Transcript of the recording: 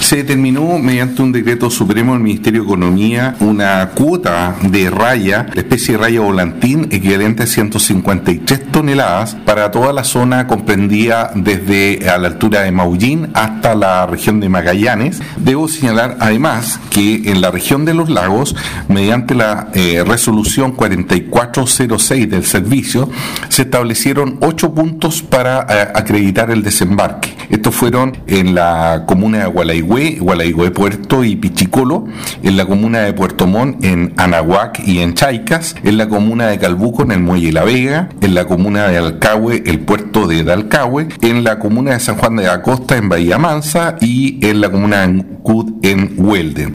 Se determinó mediante un decreto supremo del Ministerio de Economía una cuota de raya, la especie de raya volantín, equivalente a 153 toneladas para toda la zona comprendida desde a la altura de Maullín hasta la región de Magallanes. Debo señalar además que en la región de los lagos, mediante la resolución 4406 del servicio, se establecieron 8 puntos para acreditar el desembarque. Estos fueron en la comuna de Gualaigüe Puerto y Pichicolo, en la comuna de Puerto Montt, en Anahuac y en Chaicas, en la comuna de Calbuco, en el Muelle La Vega, en la comuna de Alcagüe, el puerto de Dalcahue, en la comuna de San Juan de la Costa, en Bahía Mansa, y en la comuna de Ancud, en Huelden.